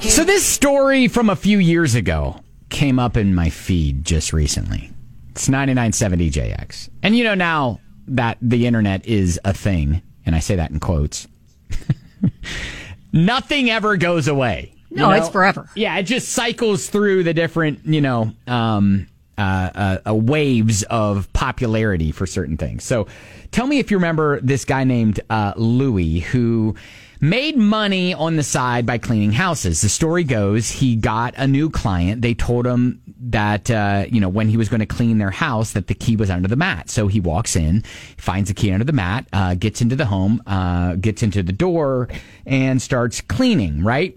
So this story from a few years ago came up in my feed just recently. It's 99.7 And you know now that the internet is a thing, and I say that in quotes, nothing ever goes away. No, it's forever. Yeah, it just cycles through the different, waves of popularity for certain things. So tell me if you remember this guy named Louis who made money on the side by cleaning houses. The story goes he got a new client. They told him that, when he was going to clean their house, that the key was under the mat. So he walks in, finds the key under the mat, gets into the home, gets into the door, and starts cleaning, right?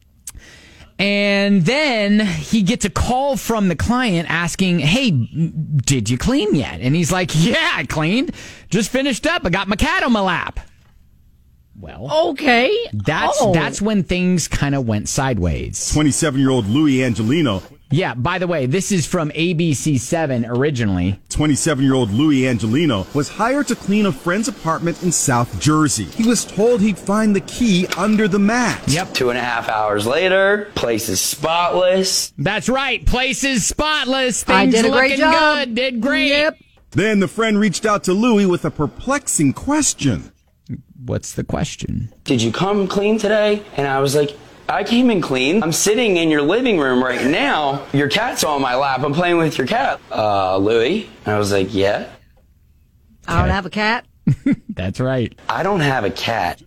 And then he gets a call from the client asking, hey, did you clean yet? And he's like, yeah, I cleaned. Just finished up. I got my cat on my lap. Well, okay. That's when things kind of went sideways. 27-year-old Louis Angelino. Yeah, by the way, this is from ABC7 originally. 27-year-old Louis Angelino was hired to clean a friend's apartment in South Jersey. He was told he'd find the key under the mat. Yep. 2.5 hours later, place is spotless. That's right, place is spotless. Things I did a great looking job. good. Did great. Yep. Then the friend reached out to Louis with a perplexing question. What's the question? Did you come clean today? And I was like, I came in clean. I'm sitting in your living room right now. Your cat's on my lap. I'm playing with your cat. Louis? And I was like, yeah. I don't have a cat. That's right. I don't have a cat.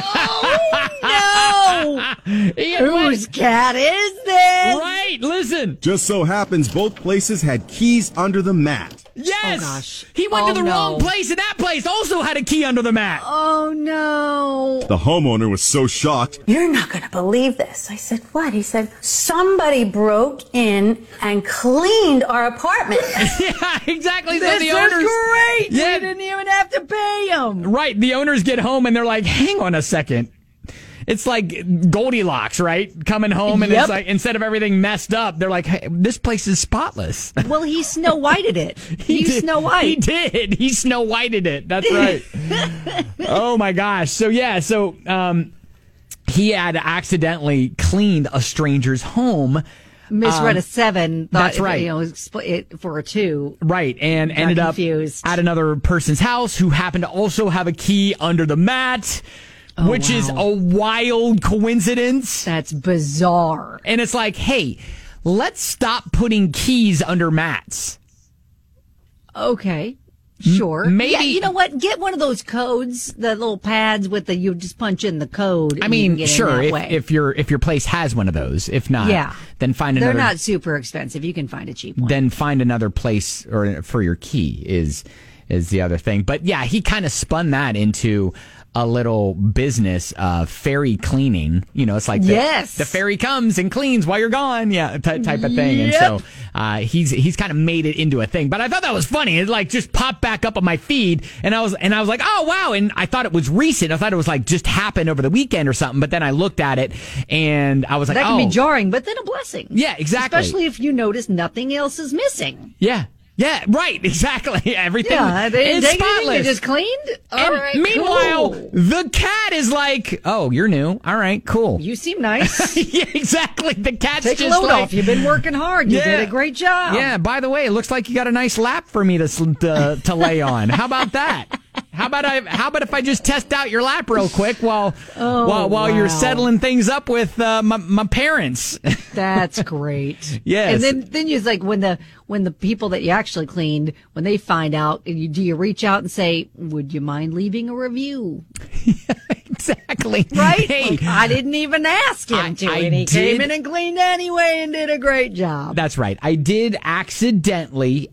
Oh, no! Whose cat is this? Right, listen. Just so happens both places had keys under the mat. Yes! Oh, gosh. He went to the no. wrong place, and that place also had a key under the mat. Oh, no. The homeowner was so shocked. You're not going to believe this. I said, what? He said, somebody broke in and cleaned our apartment. Yeah, exactly. This So the is owners, great. Yeah. We didn't even have to pay him. Right, the owners get home and they're like, hang on a second. It's like Goldilocks, right? Coming home and it's like, instead of everything messed up, they're like, hey, this place is spotless. Well, he Snow Whited it. He's Snow White. He did. He Snow Whited it. That's right. Oh my gosh. So he had accidentally cleaned a stranger's home. Misread a 7. Thought that's right. Split it for a 2. Right, and Got ended confused. up at another person's house who happened to also have a key under the mat. Which is a wild coincidence. That's bizarre. And it's like, hey, let's stop putting keys under mats. Okay. Sure. Maybe. Yeah, you know what? Get one of those codes, the little pads with you just punch in the code. I mean, get sure, in that way. if your place has one of those. If not, then find another. They're not super expensive. You can find a cheap one. Then find another place or for your key is the other thing. But yeah, he kind of spun that into a little business, fairy cleaning. You know, it's like the fairy comes and cleans while you're gone. Yeah, type of thing. And so he's kind of made it into a thing. But I thought that was funny. It like just popped back up on my feed, and I was like, oh wow! And I thought it was recent. I thought it was like just happened over the weekend or something. But then I looked at it, and I was like, that can be jarring, but then a blessing. Yeah, exactly. Especially if you notice nothing else is missing. Yeah. Yeah, right, exactly. Everything they is spotless. They just cleaned? All right, meanwhile, cool. the cat is like, oh, you're new. All right, cool. You seem nice. Yeah, exactly. The cat's Take just a load like, off. You've been working hard. You did a great job. Yeah, by the way, it looks like you got a nice lap for me to lay on. How about that? How about if I just test out your lap real quick while you're settling things up with my parents? That's great. Yes. And then you like when the people that you actually cleaned, when they find out, do you reach out and say, "Would you mind leaving a review?" Exactly. Right? Hey, like, I didn't even ask him to, and he came in and cleaned anyway and did a great job. That's right. I did accidentally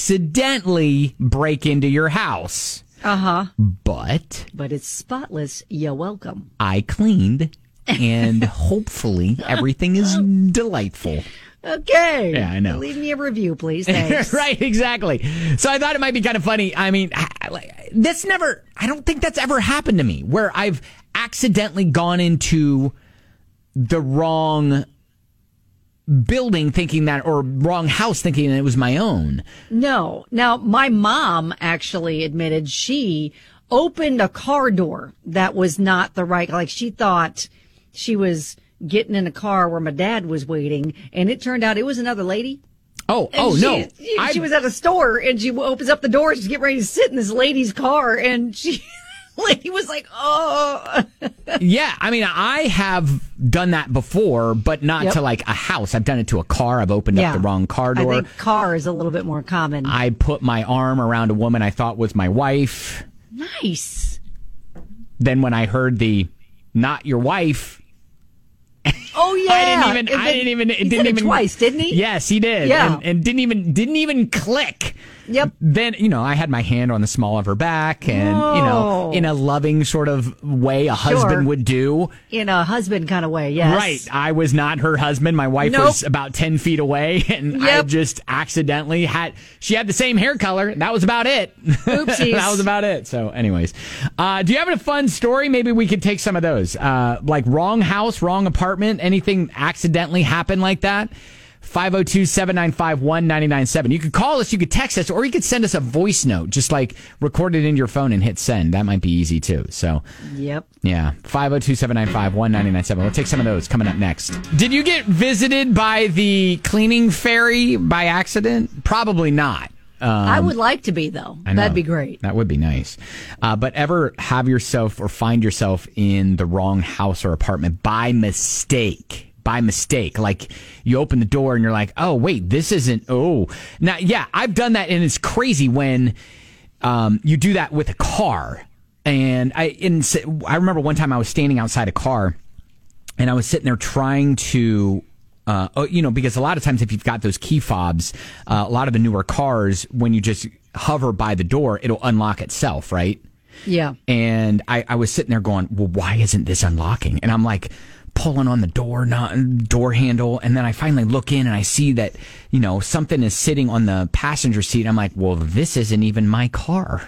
break into your house. Uh-huh. But it's spotless. You're welcome. I cleaned, and hopefully everything is delightful. Okay. Yeah, I know. Leave me a review, please. Thanks. Right, exactly. So I thought it might be kind of funny. I mean, I don't think that's ever happened to me, where I've accidentally gone into the wrong building thinking that, or wrong house thinking that it was my own. No. Now, my mom actually admitted she opened a car door that was not the right, like she thought she was getting in a car where my dad was waiting, and it turned out it was another lady. No. She was at a store, and she opens up the door. She's getting ready to sit in this lady's car, and lady was like, oh. Yeah, I mean, I have done that before, but not to like a house. I've done it to a car. I've opened up the wrong car door. I think car is a little bit more common. I put my arm around a woman I thought was my wife. Nice. Then when I heard the "not your wife," oh yeah, I didn't even. It didn't even twice, didn't he? Yes, he did. Yeah, and didn't even click. Yep. Then, I had my hand on the small of her back and, in a loving sort of way a husband would do. In a husband kind of way, yes. Right. I was not her husband. My wife was about 10 feet away, and I just accidentally she had the same hair color. That was about it. Oopsies. That was about it. So anyways, do you have a fun story? Maybe we could take some of those. Like wrong house, wrong apartment, anything accidentally happen like that? 502-795-1997. You could call us, you could text us, or you could send us a voice note. Just like record it in your phone and hit send. That might be easy too. So, yep. Yeah. 502-795-1997. We'll take some of those coming up next. Did you get visited by the cleaning fairy by accident? Probably not. I would like to be, though. That'd be great. That would be nice. But ever have yourself or find yourself in the wrong house or apartment by mistake? Like you open the door and you're like, oh, wait, this isn't. Oh, now, yeah, I've done that. And it's crazy when you do that with a car. And I remember one time I was standing outside a car and I was sitting there trying to, because a lot of times if you've got those key fobs, a lot of the newer cars, when you just hover by the door, it'll unlock itself, right? Yeah. And I was sitting there going, well, why isn't this unlocking? And I'm like, pulling on the door handle, and then I finally look in and I see that something is sitting on the passenger seat. I'm like, well, this isn't even my car.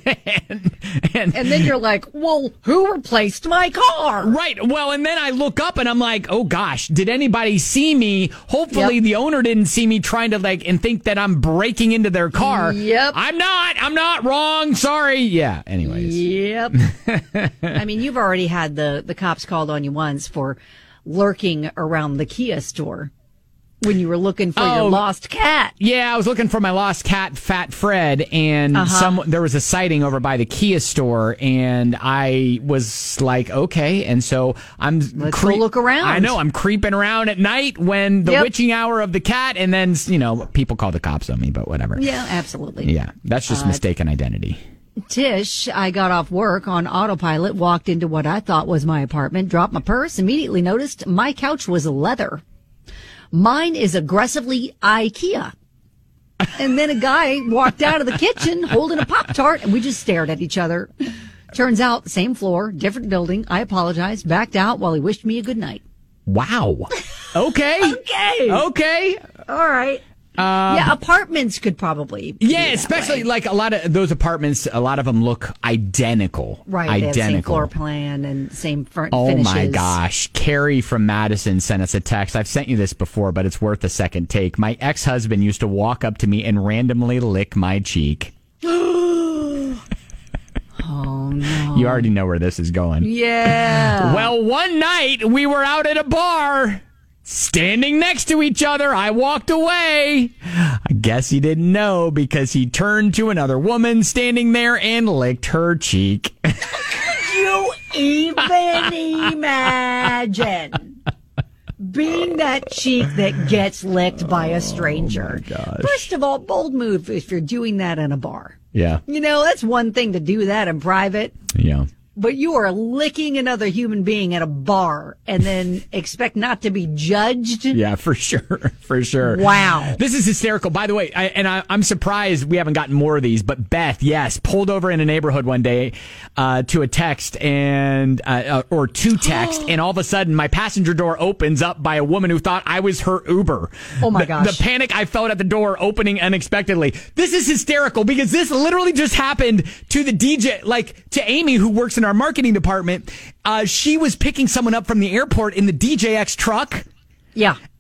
and then you're like, well, who replaced my car? Right. Well, and then I look up and I'm like, oh gosh, did anybody see me? Hopefully the owner didn't see me trying to and think that I'm breaking into their car. Yep. I'm not wrong. Sorry. Yeah. Anyways. Yep. I mean, you've already had the cops called on you once for lurking around the Kia store when you were looking for your lost cat. Yeah, I was looking for my lost cat, Fat Fred, and there was a sighting over by the Kia store, and I was like, okay, and so let's go look around. I know, I'm creeping around at night when the witching hour of the cat, and then, people call the cops on me, but whatever. Yeah, absolutely. Yeah, that's just mistaken identity. Tish, I got off work on autopilot, walked into what I thought was my apartment, dropped my purse, immediately noticed my couch was leather. Mine is aggressively IKEA. And then a guy walked out of the kitchen holding a Pop-Tart, and we just stared at each other. Turns out, same floor, different building. I apologized, backed out while he wished me a good night. Wow. Okay. Okay. All right. Apartments could probably. Yeah, especially like a lot of those apartments, a lot of them look identical. Right, identical. They have same floor plan and same finishes. Oh my gosh. Carrie from Madison sent us a text. I've sent you this before, but it's worth a second take. My ex-husband used to walk up to me and randomly lick my cheek. Oh, no. You already know where this is going. Yeah. Well, one night we were out at a bar. Standing next to each other, I walked away. I guess he didn't know because he turned to another woman standing there and licked her cheek. Could you even imagine being that cheek that gets licked by a stranger? Oh my gosh. First of all, bold move if you're doing that in a bar. Yeah. That's one thing to do that in private. Yeah. But you are licking another human being at a bar and then expect not to be judged? Yeah, for sure. For sure. Wow. This is hysterical. By the way, I'm surprised we haven't gotten more of these, but Beth, yes, pulled over in a neighborhood one day to a text and or to text, and all of a sudden my passenger door opens up by a woman who thought I was her Uber. Oh, my gosh. The panic I felt at the door opening unexpectedly. This is hysterical because this literally just happened to the DJ, like to Amy, who works in our marketing department. She was picking someone up from the airport in the DJX truck. Yeah.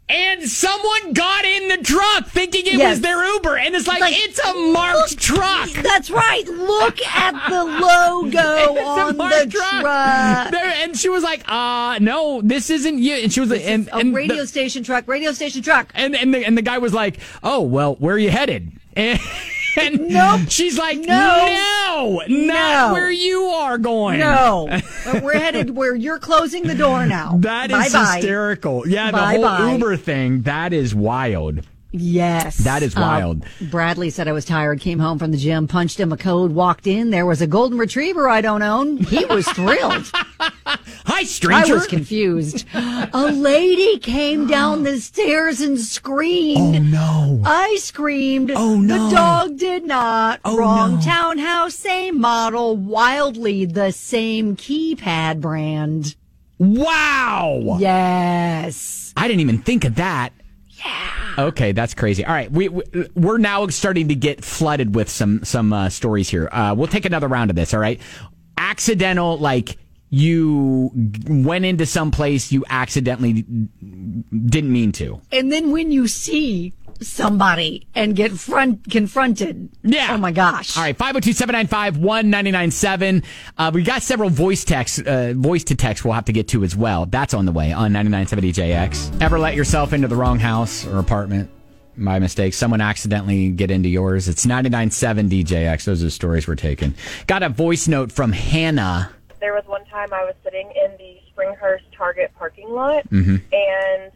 And someone got in the truck thinking it was their Uber. And it's like it's a marked truck. That's right. Look at the logo on the truck. And she was like, no, this isn't you. And she was like, and radio station truck. And the guy was like, oh, well, where are you headed? And nope. She's like, no, not where you are going. No, we're headed where you're closing the door now. That is hysterical. Yeah, the whole Uber thing, that is wild. Yes. That is wild. Bradley said I was tired, came home from the gym, punched him a code, walked in. There was a golden retriever I don't own. He was thrilled. Hi, stranger. I was confused. A lady came down the stairs and screamed. Oh, no. I screamed. Oh, no. The dog did not. Oh, Wrong no. townhouse, same model, wildly the same keypad brand. Wow. Yes. I didn't even think of that. Yeah. Okay, that's crazy. All right, we're now starting to get flooded with some stories here. We'll take another round of this. All right, accidental, like you went into some place you accidentally didn't mean to, and then when you see somebody and get confronted. Yeah. Oh my gosh. All right. 502-795-1997. We got several voice to text we'll have to get to as well. That's on the way on 99.7 DJX. Ever let yourself into the wrong house or apartment by mistake? Someone accidentally get into yours? It's 99.7 DJX. Those are the stories we're taking. Got a voice note from Hannah. There was one time I was sitting in the Springhurst Target parking lot, Mm-hmm. and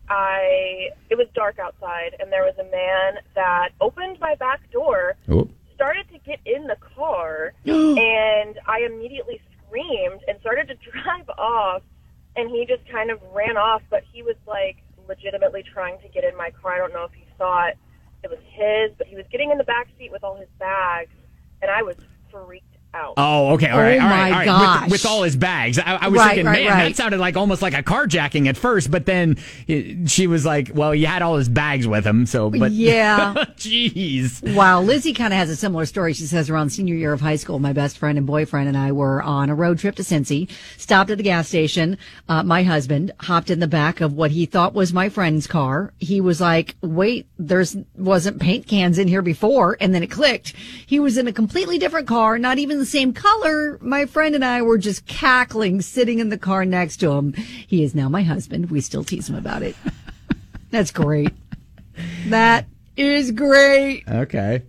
it was dark outside, and there was a man that opened my back door, started to get in the car, and I immediately screamed and started to drive off, and he just kind of ran off, but he was like legitimately trying to get in my car. I don't know if he thought it was his, but he was getting in the back seat with all his bags, and I was freaked out. Oh, okay. All right. Gosh. With all his bags. I was thinking, man, that sounded like almost like a carjacking at first, but then she was like, well, he had all his bags with him. So, but yeah. Jeez. Wow. Lizzie kind of has a similar story. She says around senior year of high school, my best friend and boyfriend and I were on a road trip to Cincy, stopped at the gas station. My husband hopped in the back of what he thought was my friend's car. He was like, wait, wasn't paint cans in here before. And then it clicked. He was in a completely different car, not even the same color. My friend and I were just cackling, sitting in the car next to him. He is now my husband. We still tease him about it. That's great. That is great. Okay.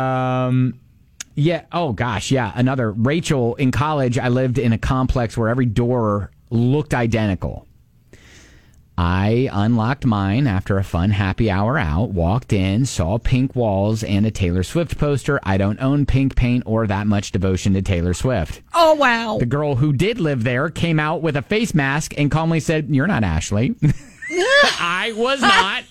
Yeah. Oh, gosh. Yeah. Another. Rachel, in college, I lived in a complex where every door looked identical. I unlocked mine after a fun happy hour out, walked in, saw pink walls and a Taylor Swift poster. I don't own pink paint or that much devotion to Taylor Swift. Oh, wow. The girl who did live there came out with a face mask and calmly said, "You're not Ashley." I was not.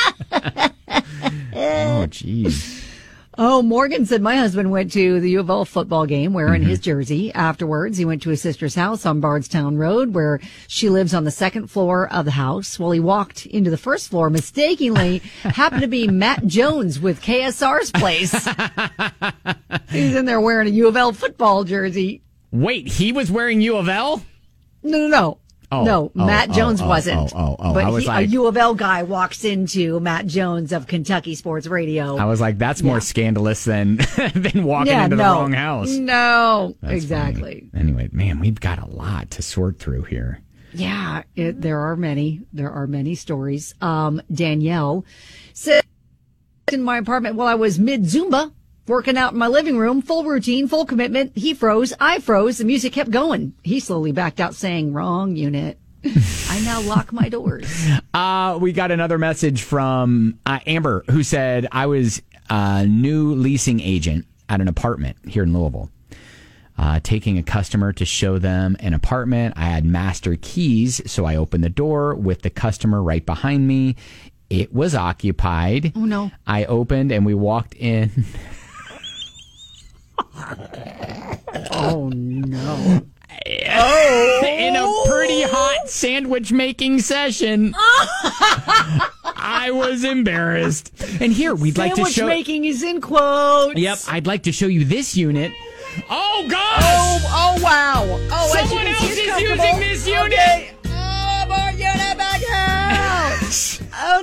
Oh, jeez. Oh, Morgan said my husband went to the U of L football game wearing his jersey. Afterwards, he went to his sister's house on Bardstown Road, where she lives on the second floor of the house. Well, he walked into the first floor, mistakenly happened to be Matt Jones with KSR's place. He's in there wearing a U of L football jersey. Wait, he was wearing U of L? No. Matt Jones wasn't. But I was like, a U of L guy walks into Matt Jones of Kentucky Sports Radio. I was like, that's more scandalous than walking into the wrong house. No, That's exactly. Funny. Anyway, man, we've got a lot to sort through here. Yeah, there are many. There are many stories. Danielle said in my apartment while I was mid-Zumba, working out in my living room, full routine, full commitment. He froze. I froze. The music kept going. He slowly backed out saying, wrong unit. I now lock my doors. We got another message from Amber, who said, I was a new leasing agent at an apartment here in Louisville. Taking a customer to show them an apartment. I had master keys, so I opened the door with the customer right behind me. It was occupied. Oh, no. I opened and we walked in. Oh, no. In a pretty hot sandwich making session. I was embarrassed. And here, we'd like to show... Sandwich making is in quotes. Yep, I'd like to show you this unit. Oh, gosh! Oh, wow. Oh, someone else is using this unit! Okay. Oh, more unit back out!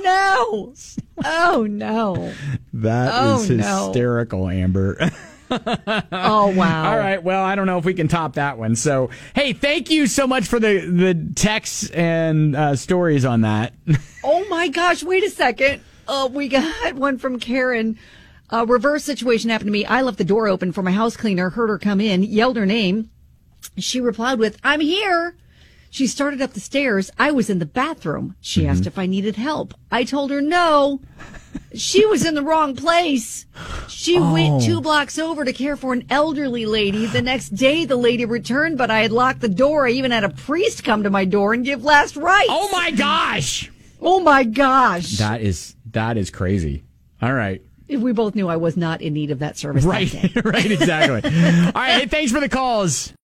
no. Oh, no. That is hysterical, Amber. Oh, wow. All right. Well, I don't know if we can top that one. So, hey, thank you so much for the texts and stories on that. Oh, my gosh. Wait a second. We got one from Karen. Reverse situation happened to me. I left the door open for my house cleaner, heard her come in, yelled her name. She replied with, "I'm here." She started up the stairs. I was in the bathroom. She asked if I needed help. I told her no. She was in the wrong place. She went 2 blocks over to care for an elderly lady. The next day, the lady returned, but I had locked the door. I even had a priest come to my door and give last rites. Oh, my gosh. Oh, my gosh. That is crazy. All right. We both knew I was not in need of that service. Right, that day. right, exactly. All right, hey, thanks for the calls.